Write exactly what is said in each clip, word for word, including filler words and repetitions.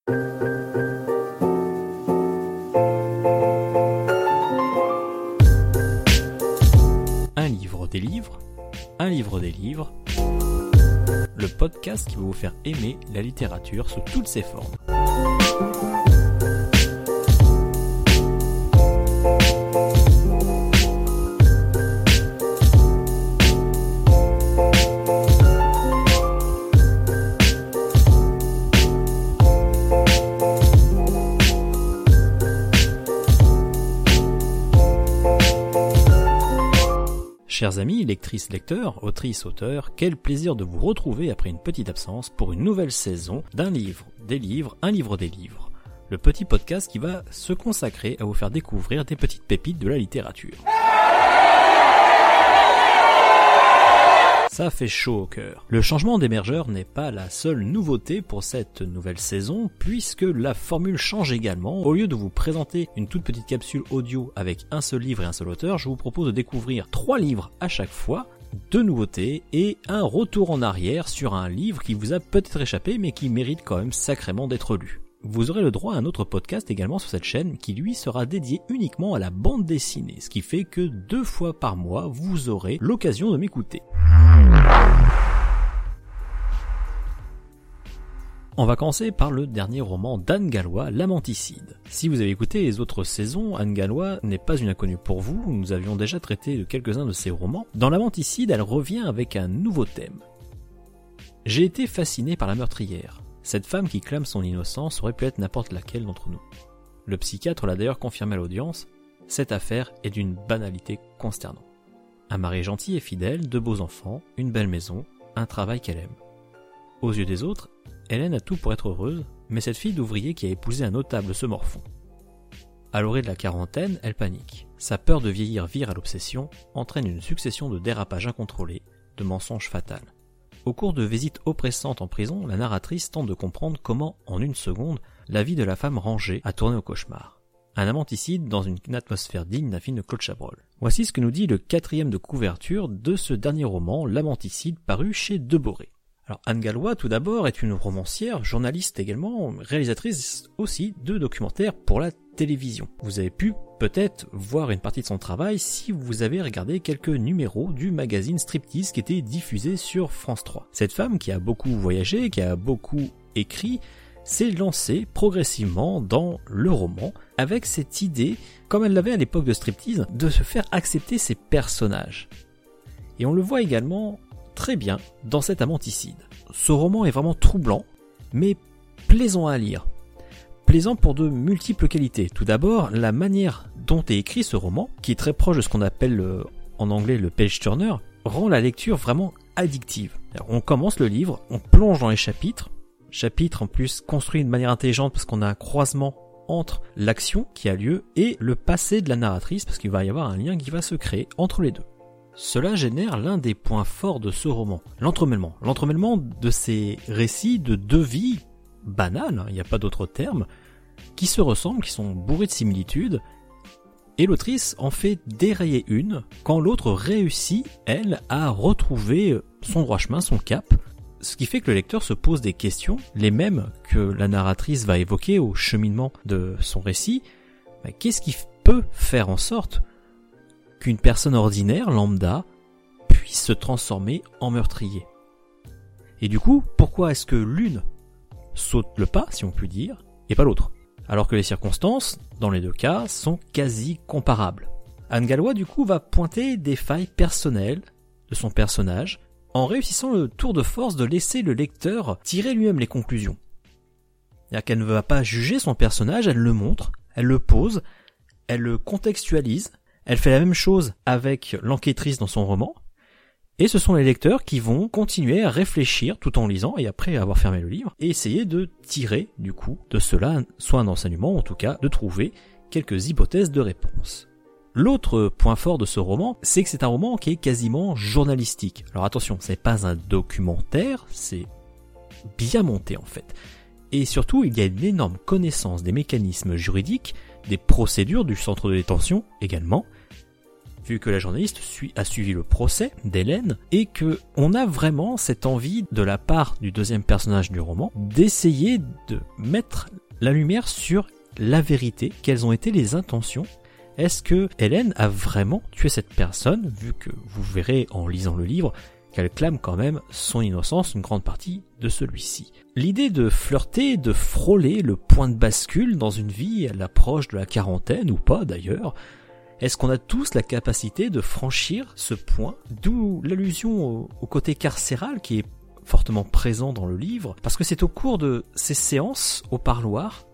Un livre des livres, un livre des livres, le podcast qui va vous faire aimer la littérature sous toutes ses formes. Chers amis, lectrices, lecteurs, autrices, auteurs, quel plaisir de vous retrouver après une petite absence pour une nouvelle saison d'un livre, des livres, un livre des livres. Le petit podcast qui va se consacrer à vous faire découvrir des petites pépites de la littérature. Ça fait chaud au cœur. Le changement d'émergeur n'est pas la seule nouveauté pour cette nouvelle saison, puisque la formule change également. Au lieu de vous présenter une toute petite capsule audio avec un seul livre et un seul auteur, je vous propose de découvrir trois livres à chaque fois, deux nouveautés et un retour en arrière sur un livre qui vous a peut-être échappé mais qui mérite quand même sacrément d'être lu. Vous aurez le droit à un autre podcast également sur cette chaîne qui lui sera dédié uniquement à la bande dessinée, ce qui fait que deux fois par mois vous aurez l'occasion de m'écouter. On va commencer par le dernier roman d'Anne Gallois, L'Amanticide. Si vous avez écouté les autres saisons, Anne Gallois n'est pas une inconnue pour vous, nous avions déjà traité de quelques-uns de ses romans. Dans L'Amanticide, elle revient avec un nouveau thème. J'ai été fasciné par la meurtrière. Cette femme qui clame son innocence aurait pu être n'importe laquelle d'entre nous. Le psychiatre l'a d'ailleurs confirmé à l'audience, cette affaire est d'une banalité consternante. Un mari gentil et fidèle, de beaux enfants, une belle maison, un travail qu'elle aime. Aux yeux des autres, Hélène a tout pour être heureuse, mais cette fille d'ouvrier qui a épousé un notable se morfond. À l'orée de la quarantaine, elle panique. Sa peur de vieillir vire à l'obsession, entraîne une succession de dérapages incontrôlés, de mensonges fatals. Au cours de visites oppressantes en prison, la narratrice tente de comprendre comment, en une seconde, la vie de la femme rangée a tourné au cauchemar. Un amanticide dans une atmosphère digne d'un film de Claude Chabrol. Voici ce que nous dit le quatrième de couverture de ce dernier roman, L'Amanticide, paru chez Deboré. Alors Anne Gallois, tout d'abord, est une romancière, journaliste également, réalisatrice aussi de documentaires pour la télévision. Vous avez pu peut-être voir une partie de son travail si vous avez regardé quelques numéros du magazine Striptease qui était diffusé sur France trois. Cette femme qui a beaucoup voyagé, qui a beaucoup écrit, s'est lancée progressivement dans le roman avec cette idée, comme elle l'avait à l'époque de Striptease, de se faire accepter ses personnages. Et on le voit également très bien dans cet Amanticide. Ce roman est vraiment troublant, mais plaisant à lire. Plaisant pour de multiples qualités. Tout d'abord, la manière dont est écrit ce roman, qui est très proche de ce qu'on appelle euh, en anglais le page turner, rend la lecture vraiment addictive. Alors, on commence le livre, on plonge dans les chapitres, chapitres en plus construits de manière intelligente parce qu'on a un croisement entre l'action qui a lieu et le passé de la narratrice, parce qu'il va y avoir un lien qui va se créer entre les deux. Cela génère l'un des points forts de ce roman, l'entremêlement. L'entremêlement de ces récits de deux vies banales, il n'y a pas d'autre terme, qui se ressemblent, qui sont bourrés de similitudes, et l'autrice en fait dérailler une, quand l'autre réussit, elle, à retrouver son droit chemin, son cap, ce qui fait que le lecteur se pose des questions, les mêmes que la narratrice va évoquer au cheminement de son récit. Qu'est-ce qui peut faire en sorte qu'une personne ordinaire, lambda, puisse se transformer en meurtrier? Et du coup, pourquoi est-ce que l'une saute le pas, si on peut dire, et pas l'autre? Alors que les circonstances, dans les deux cas, sont quasi comparables. Anne Gallois, du coup, va pointer des failles personnelles de son personnage, en réussissant le tour de force de laisser le lecteur tirer lui-même les conclusions. C'est-à-dire qu'elle ne va pas juger son personnage, elle le montre, elle le pose, elle le contextualise. Elle fait la même chose avec l'enquêtrice dans son roman, et ce sont les lecteurs qui vont continuer à réfléchir tout en lisant, et après avoir fermé le livre, et essayer de tirer, du coup, de cela, soit un enseignement, ou en tout cas, de trouver quelques hypothèses de réponse. L'autre point fort de ce roman, c'est que c'est un roman qui est quasiment journalistique. Alors attention, c'est pas un documentaire, c'est bien monté en fait. Et surtout, il y a une énorme connaissance des mécanismes juridiques, des procédures du centre de détention également, vu que la journaliste suit, a suivi le procès d'Hélène et que on a vraiment cette envie de la part du deuxième personnage du roman d'essayer de mettre la lumière sur la vérité, quelles ont été les intentions. Est-ce que Hélène a vraiment tué cette personne, vu que vous verrez en lisant le livre qu'elle clame quand même son innocence une grande partie de celui-ci. L'idée de flirter, de frôler le point de bascule dans une vie à l'approche de la quarantaine, ou pas d'ailleurs, est-ce qu'on a tous la capacité de franchir ce point, d'où l'allusion au, au côté carcéral qui est fortement présent dans le livre, parce que c'est au cours de ces séances au parloir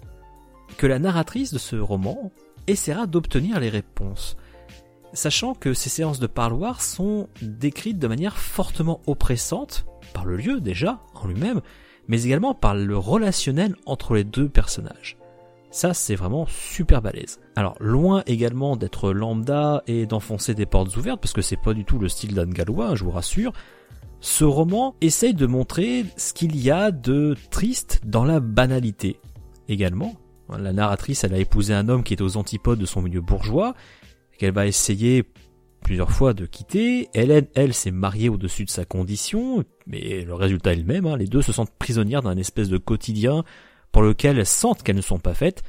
que la narratrice de ce roman essaiera d'obtenir les réponses. Sachant que ces séances de parloir sont décrites de manière fortement oppressante, par le lieu déjà, en lui-même, mais également par le relationnel entre les deux personnages. Ça, c'est vraiment super balèze. Alors, loin également d'être lambda et d'enfoncer des portes ouvertes, parce que c'est pas du tout le style d'Anne Gallois, je vous rassure, ce roman essaye de montrer ce qu'il y a de triste dans la banalité. Également, la narratrice, elle a épousé un homme qui est aux antipodes de son milieu bourgeois, qu'elle va essayer plusieurs fois de quitter. Hélène, elle, s'est mariée au-dessus de sa condition, mais le résultat est le même, hein. Les deux se sentent prisonnières d'un espèce de quotidien pour lequel elles sentent qu'elles ne sont pas faites,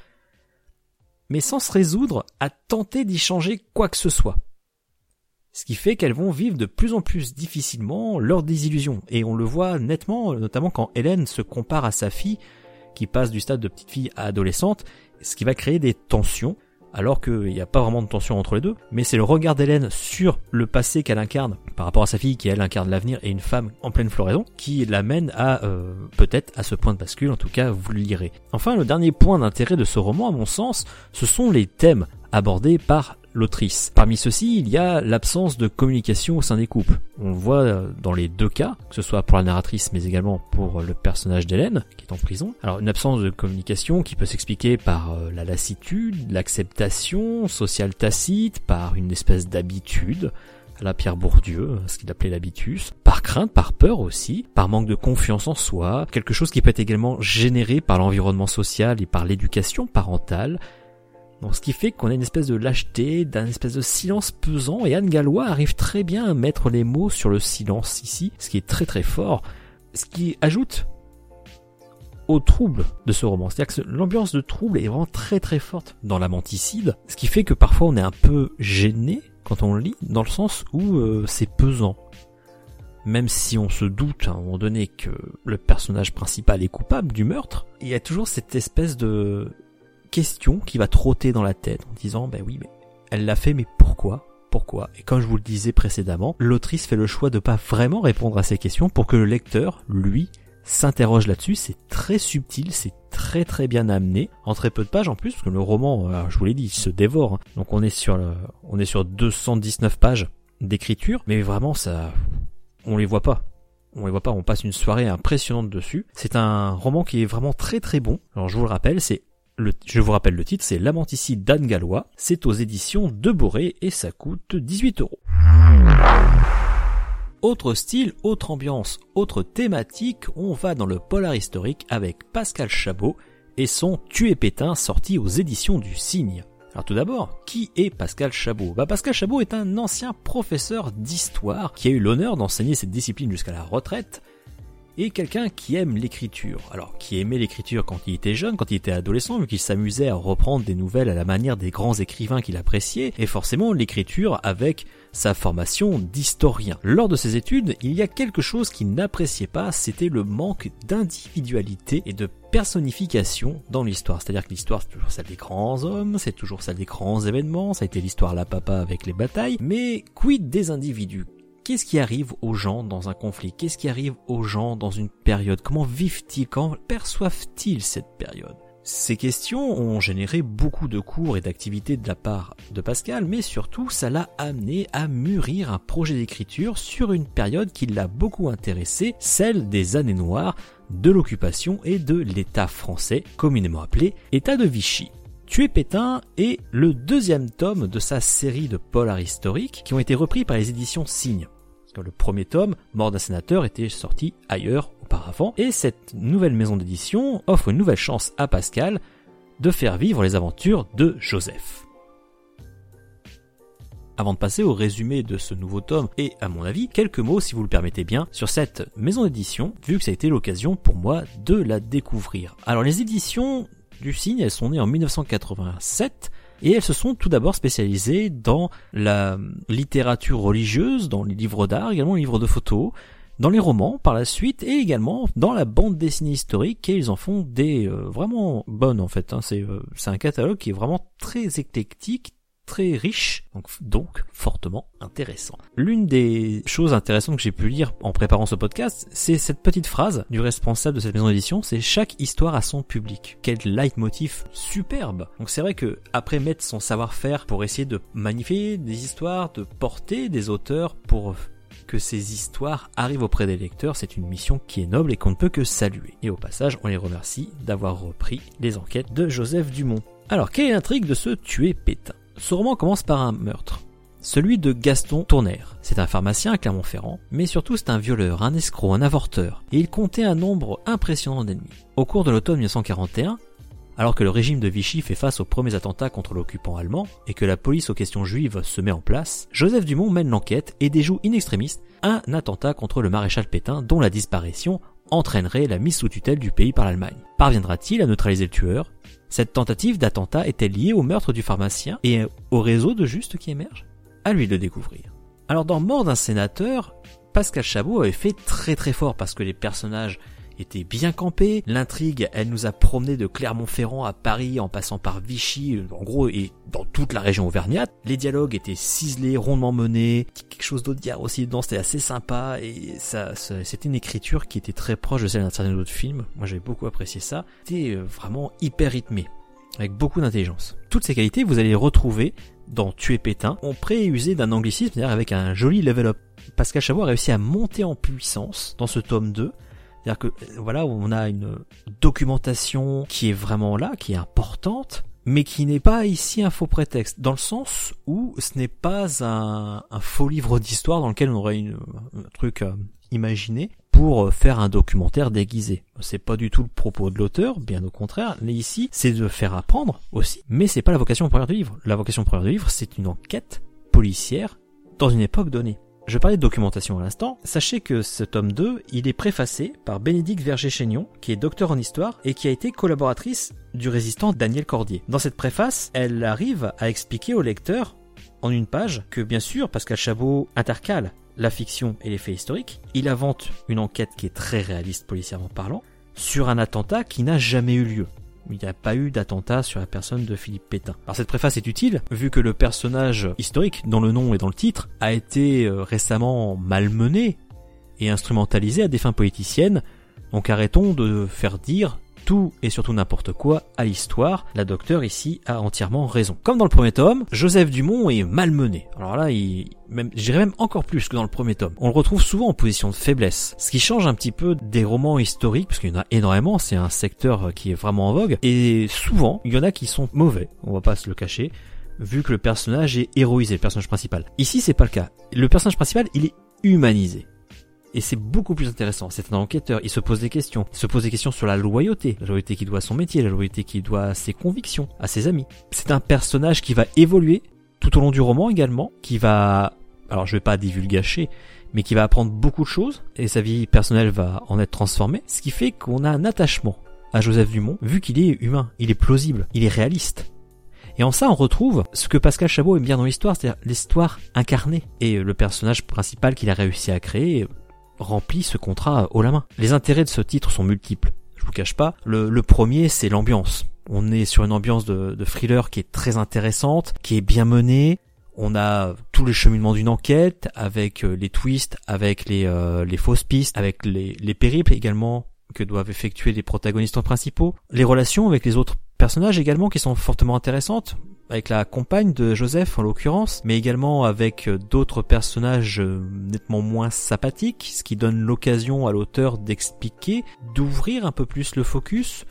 mais sans se résoudre à tenter d'y changer quoi que ce soit. Ce qui fait qu'elles vont vivre de plus en plus difficilement leur désillusion. Et on le voit nettement, notamment quand Hélène se compare à sa fille, qui passe du stade de petite fille à adolescente, ce qui va créer des tensions, alors qu'il n'y a pas vraiment de tension entre les deux, mais c'est le regard d'Hélène sur le passé qu'elle incarne par rapport à sa fille qui elle incarne l'avenir et une femme en pleine floraison qui l'amène à euh, peut-être à ce point de bascule, en tout cas vous le lirez. Enfin, le dernier point d'intérêt de ce roman à mon sens, ce sont les thèmes abordés par l'autrice. Parmi ceux-ci, il y a l'absence de communication au sein des couples. On le voit dans les deux cas, que ce soit pour la narratrice mais également pour le personnage d'Hélène qui est en prison. Alors une absence de communication qui peut s'expliquer par la lassitude, l'acceptation sociale tacite, par une espèce d'habitude, à la Pierre Bourdieu, ce qu'il appelait l'habitus, par crainte, par peur aussi, par manque de confiance en soi, quelque chose qui peut être également généré par l'environnement social et par l'éducation parentale. Donc, ce qui fait qu'on a une espèce de lâcheté, d'un espèce de silence pesant, et Anne Gallois arrive très bien à mettre les mots sur le silence ici, ce qui est très très fort, ce qui ajoute au trouble de ce roman. C'est-à-dire que l'ambiance de trouble est vraiment très très forte dans L'Amanticide, ce qui fait que parfois on est un peu gêné quand on le lit, dans le sens où euh, c'est pesant. Même si on se doute à un moment donné que le personnage principal est coupable du meurtre, il y a toujours cette espèce de question qui va trotter dans la tête en disant ben oui mais elle l'a fait mais pourquoi pourquoi et comme je vous le disais précédemment, l'autrice fait le choix de pas vraiment répondre à ces questions pour que le lecteur lui s'interroge là-dessus. C'est très subtil, c'est très très bien amené en très peu de pages en plus, parce que le roman, alors, je vous l'ai dit, il se dévore, hein. Donc on est sur le, on est sur deux cent dix-neuf pages d'écriture, mais vraiment ça, on les voit pas. On les voit pas, on passe une soirée impressionnante dessus. C'est un roman qui est vraiment très très bon. Alors je vous le rappelle, c'est Le, je vous rappelle le titre, c'est L'Amanticide d'Anne Gallois, c'est aux éditions de Boré et ça coûte dix-huit euros. Autre style, autre ambiance, autre thématique, on va dans le polar historique avec Pascal Chabot et son Tuer Pétain sorti aux éditions du Cygne. Alors tout d'abord, qui est Pascal Chabot ? Bah Pascal Chabot est un ancien professeur d'histoire qui a eu l'honneur d'enseigner cette discipline jusqu'à la retraite, et quelqu'un qui aime l'écriture. Alors, qui aimait l'écriture quand il était jeune, quand il était adolescent, vu qu'il s'amusait à reprendre des nouvelles à la manière des grands écrivains qu'il appréciait, et forcément l'écriture avec sa formation d'historien. Lors de ses études, il y a quelque chose qu'il n'appréciait pas, c'était le manque d'individualité et de personnification dans l'histoire. C'est-à-dire que l'histoire, c'est toujours celle des grands hommes, c'est toujours celle des grands événements, ça a été l'histoire à la papa avec les batailles, mais quid des individus ? Qu'est-ce qui arrive aux gens dans un conflit ? Qu'est-ce qui arrive aux gens dans une période ? Comment vivent-ils ? Comment perçoivent-ils cette période ? Ces questions ont généré beaucoup de cours et d'activités de la part de Pascal, mais surtout ça l'a amené à mûrir un projet d'écriture sur une période qui l'a beaucoup intéressé, celle des années noires, de l'occupation et de l'État français, communément appelé État de Vichy. Tuer Pétain est le deuxième tome de sa série de polars historiques qui ont été repris par les éditions Cygne. Parce que le premier tome, Mort d'un sénateur, était sorti ailleurs auparavant, et cette nouvelle maison d'édition offre une nouvelle chance à Pascal de faire vivre les aventures de Joseph. Avant de passer au résumé de ce nouveau tome et à mon avis, quelques mots si vous le permettez bien sur cette maison d'édition, vu que ça a été l'occasion pour moi de la découvrir. Alors les éditions du Cygne, elles sont nées en dix-neuf cent quatre-vingt-sept et elles se sont tout d'abord spécialisées dans la littérature religieuse, dans les livres d'art, également les livres de photos, dans les romans par la suite et également dans la bande dessinée historique, et ils en font des euh, vraiment bonnes en fait, hein. C'est, euh, c'est un catalogue qui est vraiment très éclectique, très riche, donc, donc fortement intéressant. L'une des choses intéressantes que j'ai pu lire en préparant ce podcast, c'est cette petite phrase du responsable de cette maison d'édition, c'est « Chaque histoire a son public ». Quel leitmotiv superbe. Donc c'est vrai que après mettre son savoir-faire pour essayer de magnifier des histoires, de porter des auteurs pour que ces histoires arrivent auprès des lecteurs, c'est une mission qui est noble et qu'on ne peut que saluer. Et au passage, on les remercie d'avoir repris les enquêtes de Joseph Dumont. Alors, quelle est l'intrigue de ce Tuer Pétain ? Ce roman commence par un meurtre, celui de Gaston Tournaire. C'est un pharmacien à Clermont-Ferrand, mais surtout c'est un violeur, un escroc, un avorteur, et il comptait un nombre impressionnant d'ennemis. Au cours de l'automne dix-neuf cent quarante et un, alors que le régime de Vichy fait face aux premiers attentats contre l'occupant allemand et que la police aux questions juives se met en place, Joseph Dumont mène l'enquête et déjoue in extremis un attentat contre le maréchal Pétain dont la disparition entraînerait la mise sous tutelle du pays par l'Allemagne. Parviendra-t-il à neutraliser le tueur ? Cette tentative d'attentat est-elle liée au meurtre du pharmacien et au réseau de Juste qui émerge ? À lui de le découvrir. Alors dans Mort d'un sénateur, Pascal Chabot avait fait très très fort parce que les personnages étaient bien campés, l'intrigue elle nous a promené de Clermont-Ferrand à Paris en passant par Vichy, en gros et dans toute la région auvergnate, les dialogues étaient ciselés, rondement menés, quelque chose d'audiard aussi dedans, c'était assez sympa et ça, ça c'était une écriture qui était très proche de celle d'un certain autre film, moi j'avais beaucoup apprécié ça, c'était vraiment hyper rythmé, avec beaucoup d'intelligence. Toutes ces qualités vous allez les retrouver dans Tuer Pétain, on pré-usé d'un anglicisme, c'est-à-dire avec un joli level up. Pascal Chabot a réussi à monter en puissance dans ce tome deux, c'est-à-dire que voilà, on a une documentation qui est vraiment là, qui est importante, mais qui n'est pas ici un faux prétexte, dans le sens où ce n'est pas un, un faux livre d'histoire dans lequel on aurait une, un truc à imaginer pour faire un documentaire déguisé. C'est pas du tout le propos de l'auteur, bien au contraire. Mais ici, c'est de faire apprendre aussi, mais c'est pas la vocation première du livre. La vocation première du livre, c'est une enquête policière dans une époque donnée. Je parlais de documentation à l'instant. Sachez que ce tome deux, il est préfacé par Bénédicte Verger-Chaignon, qui est docteur en histoire et qui a été collaboratrice du résistant Daniel Cordier. Dans cette préface, elle arrive à expliquer au lecteur, en une page, que bien sûr, Pascal Chabot intercale la fiction et les faits historiques. Il invente une enquête qui est très réaliste policièrement parlant, sur un attentat qui n'a jamais eu lieu. Il n'y a pas eu d'attentat sur la personne de Philippe Pétain. Alors cette préface est utile, vu que le personnage historique, dont le nom et dans le titre, a été récemment malmené et instrumentalisé à des fins politiciennes, donc arrêtons de faire dire tout et surtout n'importe quoi à l'histoire. La docteure ici a entièrement raison. Comme dans le premier tome, Joseph Dumont est malmené. Alors là, il, même, je dirais même encore plus que dans le premier tome. On le retrouve souvent en position de faiblesse, ce qui change un petit peu des romans historiques, parce qu'il y en a énormément, c'est un secteur qui est vraiment en vogue, et souvent, il y en a qui sont mauvais, on va pas se le cacher, vu que le personnage est héroïsé, le personnage principal. Ici, c'est pas le cas. Le personnage principal, il est humanisé. Et c'est beaucoup plus intéressant. C'est un enquêteur, il se pose des questions. Il se pose des questions sur la loyauté. La loyauté qu'il doit à son métier, la loyauté qu'il doit à ses convictions, à ses amis. C'est un personnage qui va évoluer tout au long du roman également, qui va, alors je vais pas divulgacher, mais qui va apprendre beaucoup de choses, et sa vie personnelle va en être transformée. Ce qui fait qu'on a un attachement à Joseph Dumont, vu qu'il est humain, il est plausible, il est réaliste. Et en ça, on retrouve ce que Pascal Chabot aime bien dans l'histoire, c'est-à-dire l'histoire incarnée. Et le personnage principal qu'il a réussi à créer remplit ce contrat haut la main. Les intérêts de ce titre sont multiples, je vous cache pas. Le, le premier, c'est l'ambiance. On est sur une ambiance de, de thriller qui est très intéressante, qui est bien menée. On a tous les cheminements d'une enquête, avec les twists, avec les, euh, les fausses pistes, avec les, les périples également que doivent effectuer les protagonistes principaux. Les relations avec les autres personnages également qui sont fortement intéressantes, avec la compagne de Joseph en l'occurrence, mais également avec d'autres personnages nettement moins sympathiques, ce qui donne l'occasion à l'auteur d'expliquer, d'ouvrir un peu plus le focus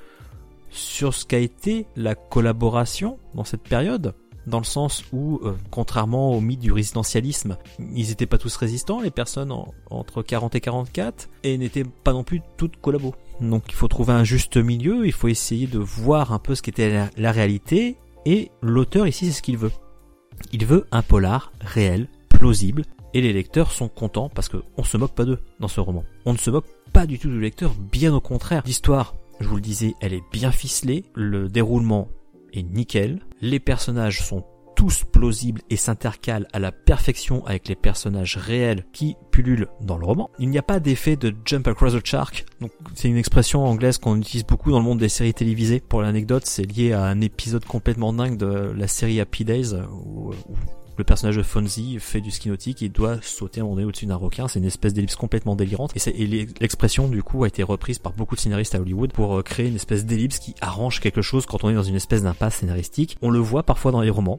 sur ce qu'a été la collaboration dans cette période, dans le sens où, euh, contrairement au mythe du résidentialisme, ils n'étaient pas tous résistants, les personnes en, entre quarante et quarante-quatre, et n'étaient pas non plus toutes collabos. Donc il faut trouver un juste milieu, il faut essayer de voir un peu ce qu'était la, la réalité, et l'auteur ici c'est ce qu'il veut. Il veut un polar réel, plausible, et les lecteurs sont contents parce qu'on se moque pas d'eux dans ce roman. On ne se moque pas du tout du lecteur, bien au contraire. L'histoire, je vous le disais, elle est bien ficelée, le déroulement est nickel, les personnages sont tous plausibles et s'intercalent à la perfection avec les personnages réels qui pullulent dans le roman. Il n'y a pas d'effet de jump across the shark, donc c'est une expression anglaise qu'on utilise beaucoup dans le monde des séries télévisées. Pour l'anecdote, c'est lié à un épisode complètement dingue de la série Happy Days où, où le personnage de Fonzie fait du ski nautique et doit sauter à un moment donné au-dessus d'un requin. C'est une espèce d'ellipse complètement délirante et, c'est, et l'expression du coup a été reprise par beaucoup de scénaristes à Hollywood pour créer une espèce d'ellipse qui arrange quelque chose quand on est dans une espèce d'impasse scénaristique. On le voit parfois dans les romans.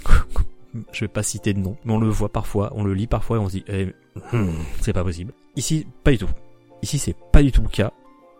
Je vais pas citer de nom, mais on le voit parfois, on le lit parfois et on se dit eh, hmm, c'est pas possible. Ici, pas du tout. Ici, c'est pas du tout le cas.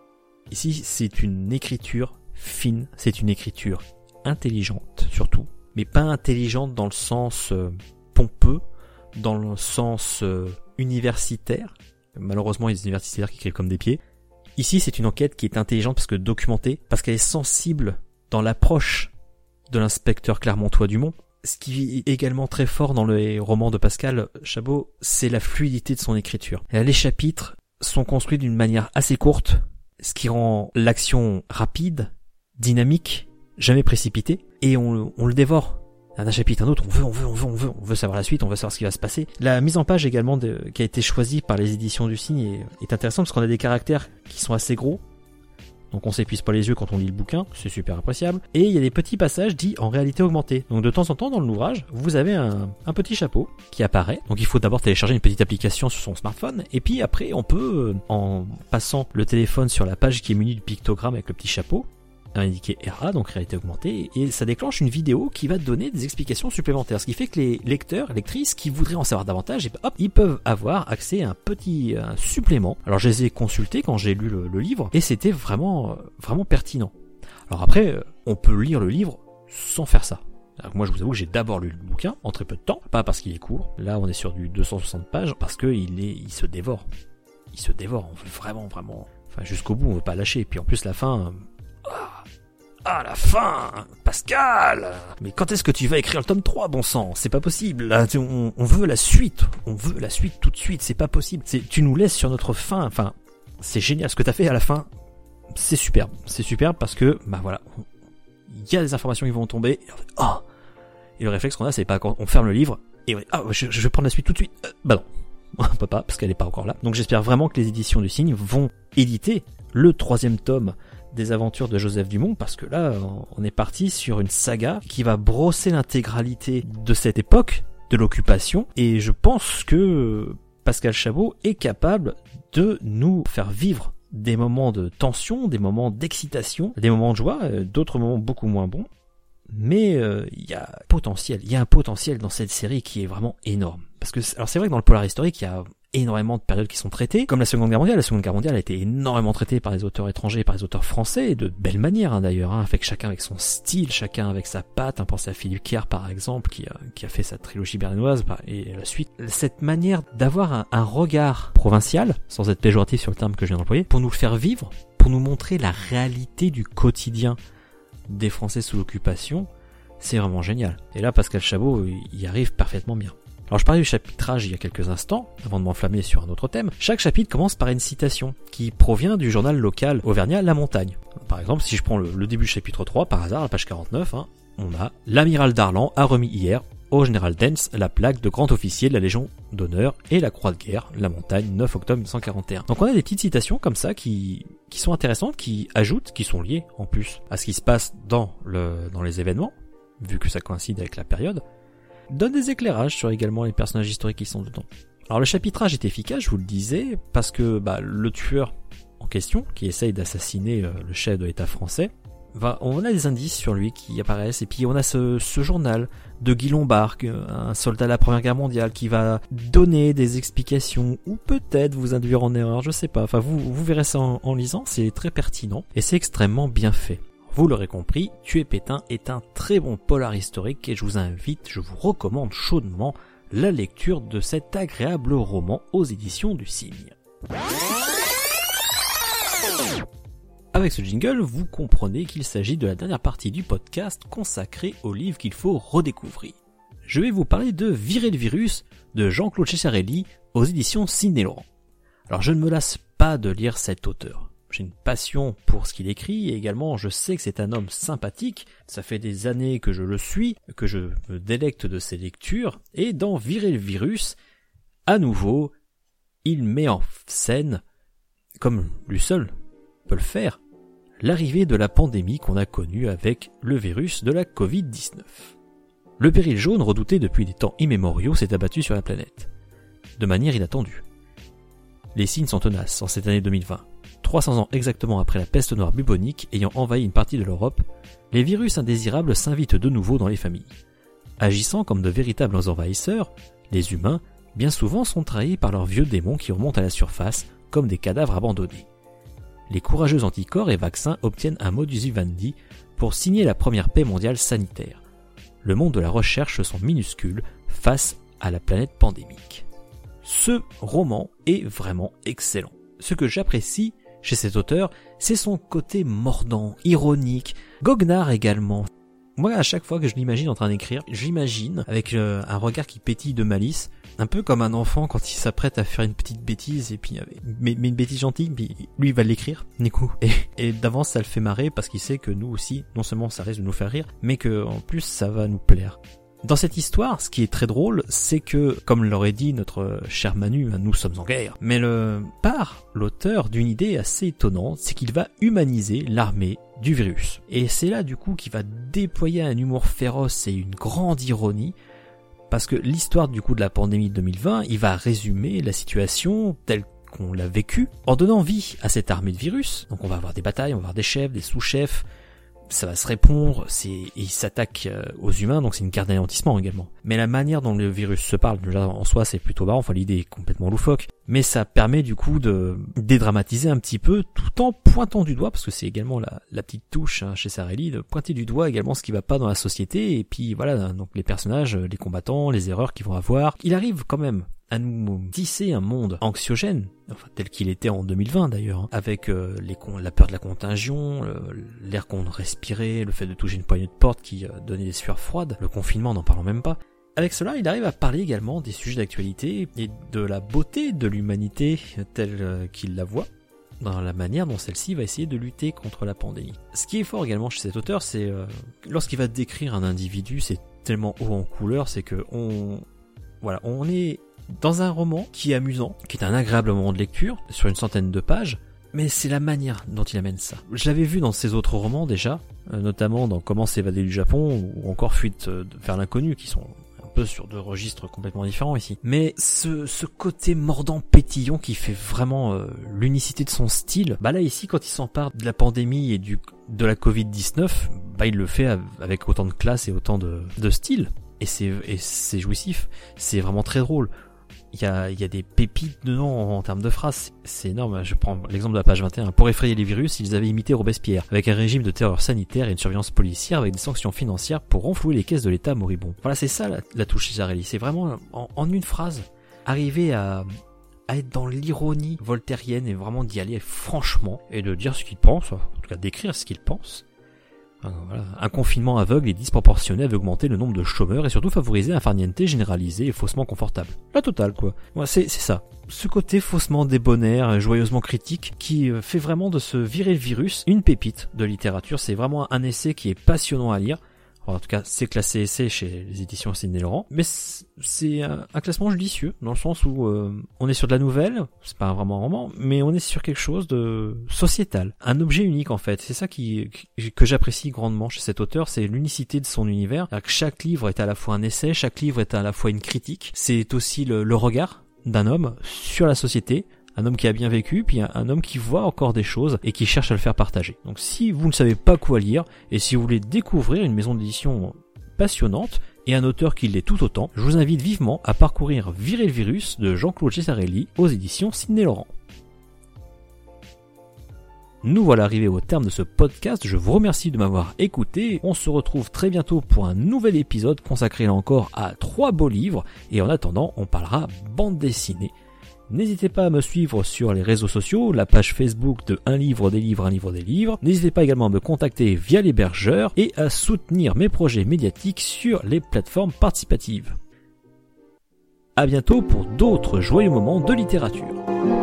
Ici, c'est une écriture fine, c'est une écriture intelligente surtout, mais pas intelligente dans le sens euh, pompeux, dans le sens euh, universitaire. Malheureusement, il y a des universitaires qui écrivent comme des pieds. Ici, c'est une enquête qui est intelligente parce que documentée, parce qu'elle est sensible dans l'approche de l'inspecteur Clermontois-Dumont. Ce qui est également très fort dans les romans de Pascal Chabot, c'est la fluidité de son écriture. Les chapitres sont construits d'une manière assez courte, ce qui rend l'action rapide, dynamique, jamais précipitée, et on, on le dévore. Un chapitre, un autre, on veut, on veut, on veut, on veut, on veut savoir la suite, on veut savoir ce qui va se passer. La mise en page également de, qui a été choisie par les éditions du Cygne est, est intéressante parce qu'on a des caractères qui sont assez gros. Donc on s'épuise pas les yeux quand on lit le bouquin, c'est super appréciable. Et il y a des petits passages dits en réalité augmentée. Donc de temps en temps dans l'ouvrage, vous avez un, un petit chapeau qui apparaît. Donc il faut d'abord télécharger une petite application sur son smartphone. Et puis après on peut, en passant le téléphone sur la page qui est munie du pictogramme avec le petit chapeau, indiqué R A, donc réalité augmentée, et ça déclenche une vidéo qui va donner des explications supplémentaires, ce qui fait que les lecteurs, lectrices qui voudraient en savoir davantage, et hop, ils peuvent avoir accès à un petit un supplément. Alors je les ai consultés quand j'ai lu le, le livre, et c'était vraiment vraiment pertinent. Alors après, on peut lire le livre sans faire ça. Alors moi je vous avoue que j'ai d'abord lu le bouquin en très peu de temps, pas parce qu'il est court, là on est sur du deux cent soixante pages, parce que il est, il se dévore. Il se dévore, on veut vraiment, vraiment, enfin jusqu'au bout on veut pas lâcher, et puis en plus la fin... Ah, ah, la fin, Pascal. Mais quand est-ce que tu vas écrire le tome trois, bon sang? C'est pas possible. Là, on, on veut la suite. On veut la suite tout de suite. C'est pas possible. C'est, tu nous laisses sur notre fin. Enfin, c'est génial. Ce que t'as fait à la fin, c'est superbe. C'est superbe parce que, bah voilà, il y a des informations qui vont tomber. Et, fait, oh. Et le réflexe qu'on a, c'est pas quand on ferme le livre et on dit, ah, je, je vais prendre la suite tout de suite. Euh, bah non. On peut pas parce qu'elle est pas encore là. Donc j'espère vraiment que les éditions du Cygne vont éditer le troisième tome des aventures de Joseph Dumont, parce que là, on est parti sur une saga qui va brosser l'intégralité de cette époque, de l'occupation, et je pense que Pascal Chabot est capable de nous faire vivre des moments de tension, des moments d'excitation, des moments de joie, d'autres moments beaucoup moins bons, mais il euh, y a potentiel, il y a un potentiel dans cette série qui est vraiment énorme. Parce que, alors c'est vrai que dans le polar historique, il y a énormément de périodes qui sont traitées, comme la Seconde Guerre mondiale. La Seconde Guerre mondiale a été énormément traitée par les auteurs étrangers, par les auteurs français, et de belle manière hein, d'ailleurs, hein, avec chacun avec son style, chacun avec sa patte. Hein, pensez à Philippe Kerr par exemple, qui a, qui a fait sa trilogie berlinoise, et la suite. Cette manière d'avoir un, un regard provincial, sans être péjoratif sur le terme que je viens d'employer, pour nous le faire vivre, pour nous montrer la réalité du quotidien des Français sous l'occupation, c'est vraiment génial. Et là, Pascal Chabot y arrive parfaitement bien. Alors je parlais du chapitrage il y a quelques instants, avant de m'enflammer sur un autre thème. Chaque chapitre commence par une citation qui provient du journal local auvergnat La Montagne. Par exemple, si je prends le, le début du chapitre trois, par hasard, à la page quarante-neuf, hein, on a « L'amiral Darlan a remis hier au général Dens la plaque de grand officier de la Légion d'honneur et la croix de guerre, La Montagne, neuf octobre mille neuf cent quarante et un. » Donc on a des petites citations comme ça qui, qui sont intéressantes, qui ajoutent, qui sont liées en plus à ce qui se passe dans, le, dans les événements, vu que ça coïncide avec la période, donne des éclairages sur également les personnages historiques qui sont dedans. Alors le chapitrage est efficace, je vous le disais, parce que bah, le tueur en question, qui essaye d'assassiner euh, le chef de l'État français, va, on a des indices sur lui qui apparaissent, et puis on a ce, ce journal de Guy Lombard, un soldat de la Première Guerre mondiale, qui va donner des explications, ou peut-être vous induire en erreur, je sais pas, enfin vous, vous verrez ça en, en lisant, c'est très pertinent, et c'est extrêmement bien fait. Vous l'aurez compris, Tuer Pétain est un très bon polar historique et je vous invite, je vous recommande chaudement la lecture de cet agréable roman aux éditions du Cygne. Avec ce jingle, vous comprenez qu'il s'agit de la dernière partie du podcast consacrée aux livres qu'il faut redécouvrir. je vais vous parler de Virer le virus de Jean-Claude Cesarelli aux éditions Sidney Laurent. Alors je ne me lasse pas de lire cet auteur. J'ai une passion pour ce qu'il écrit et également je sais que c'est un homme sympathique. Ça fait des années que je le suis, que je me délecte de ses lectures. Et dans Virer le virus, à nouveau, il met en scène, comme lui seul peut le faire, l'arrivée de la pandémie qu'on a connue avec le virus de la covid dix-neuf. Le péril jaune, redouté depuis des temps immémoriaux, s'est abattu sur la planète, de manière inattendue. Les signes sont tenaces en cette année deux mille vingt. trois cents ans exactement après la peste noire bubonique ayant envahi une partie de l'Europe, les virus indésirables s'invitent de nouveau dans les familles. Agissant comme de véritables envahisseurs, les humains, bien souvent, sont trahis par leurs vieux démons qui remontent à la surface comme des cadavres abandonnés. Les courageux anticorps et vaccins obtiennent un modus vivendi pour signer la première paix mondiale sanitaire. Le monde de la recherche se sent minuscule face à la planète pandémique. Ce roman est vraiment excellent. Ce que j'apprécie chez cet auteur, c'est son côté mordant, ironique, goguenard également. Moi, à chaque fois que je l'imagine en train d'écrire, j'imagine avec euh, un regard qui pétille de malice, un peu comme un enfant quand il s'apprête à faire une petite bêtise, et puis mais, mais une bêtise gentille, puis lui il va l'écrire, du coup. Et, et d'avance ça le fait marrer parce qu'il sait que nous aussi, non seulement ça risque de nous faire rire, mais que en plus ça va nous plaire. Dans cette histoire, ce qui est très drôle, c'est que, comme l'aurait dit notre cher Manu, nous sommes en guerre, mais le part l'auteur d'une idée assez étonnante, c'est qu'il va humaniser l'armée du virus. Et c'est là du coup qu'il va déployer un humour féroce et une grande ironie, parce que l'histoire du coup de la pandémie de deux mille vingt, il va résumer la situation telle qu'on l'a vécue, en donnant vie à cette armée de virus. Donc on va avoir des batailles, on va avoir des chefs, des sous-chefs, ça va se répondre, c'est, et il s'attaque aux humains, donc c'est une carte d'anéantissement également. Mais la manière dont le virus se parle, déjà en soi c'est plutôt marrant, enfin l'idée est complètement loufoque, mais ça permet du coup de dédramatiser un petit peu, tout en pointant du doigt, parce que c'est également la, la petite touche hein, chez Cesarelli, de pointer du doigt également ce qui va pas dans la société, et puis voilà, donc les personnages, les combattants, les erreurs qu'ils vont avoir. Il arrive quand même à nous tisser un monde anxiogène, enfin tel qu'il était en deux mille vingt d'ailleurs, hein, avec euh, les con- la peur de la contagion, euh, l'air qu'on respirait, le fait de toucher une poignée de porte qui euh, donnait des sueurs froides, le confinement n'en parlons même pas. Avec cela, il arrive à parler également des sujets d'actualité et de la beauté de l'humanité telle euh, qu'il la voit, dans la manière dont celle-ci va essayer de lutter contre la pandémie. Ce qui est fort également chez cet auteur, c'est euh, lorsqu'il va décrire un individu, c'est tellement haut en couleur, c'est que on, voilà, on est dans un roman qui est amusant, qui est un agréable moment de lecture, sur une centaine de pages, mais c'est la manière dont il amène ça. Je l'avais vu dans ses autres romans déjà, euh, notamment dans Comment s'évader du Japon, ou encore Fuite vers l'inconnu, qui sont un peu sur deux registres complètement différents ici. Mais ce, ce côté mordant pétillant qui fait vraiment euh, l'unicité de son style, bah là ici quand il s'empare de la pandémie et du, de la covid dix-neuf, bah il le fait avec autant de classe et autant de, de style. Et c'est, et c'est jouissif, c'est vraiment très drôle. Il y a, il y a des pépites dedans en, en termes de phrases, c'est énorme. Je prends l'exemple de la page vingt et un. Pour effrayer les virus, ils avaient imité Robespierre, avec un régime de terreur sanitaire et une surveillance policière avec des sanctions financières pour renflouer les caisses de l'État moribond. Voilà, c'est ça la, la touche Cesarelli. C'est vraiment, en, en une phrase, arriver à, à être dans l'ironie voltairienne et vraiment d'y aller franchement et de dire ce qu'il pense, en tout cas d'écrire ce qu'il pense. Voilà. Un confinement aveugle et disproportionné avait augmenté le nombre de chômeurs et surtout favorisé un farniente généralisé et faussement confortable. La totale, quoi. Ouais, c'est, c'est ça. Ce côté faussement débonnaire, joyeusement critique, qui fait vraiment de ce Virer le virus une pépite de littérature. C'est vraiment un essai qui est passionnant à lire. En tout cas, c'est classé essai chez les éditions Sidney Laurent, mais c'est un, un classement judicieux, dans le sens où euh, on est sur de la nouvelle, c'est pas vraiment un roman, mais on est sur quelque chose de sociétal, un objet unique en fait. C'est ça qui, qui que j'apprécie grandement chez cet auteur, c'est l'unicité de son univers. Que chaque livre est à la fois un essai, chaque livre est à la fois une critique, c'est aussi le, le regard d'un homme sur la société, un homme qui a bien vécu, puis un, un homme qui voit encore des choses et qui cherche à le faire partager. Donc si vous ne savez pas quoi lire, et si vous voulez découvrir une maison d'édition passionnante, et un auteur qui l'est tout autant, je vous invite vivement à parcourir Virer le virus de Jean-Claude Cesarelli aux éditions Sidney Laurent. Nous voilà arrivés au terme de ce podcast, je vous remercie de m'avoir écouté, on se retrouve très bientôt pour un nouvel épisode consacré là encore à trois beaux livres, et en attendant on parlera bande dessinée. N'hésitez pas à me suivre sur les réseaux sociaux, la page Facebook de Un livre, des livres, un livre, des livres. N'hésitez pas également à me contacter via l'hébergeur et à soutenir mes projets médiatiques sur les plateformes participatives. À bientôt pour d'autres joyeux moments de littérature.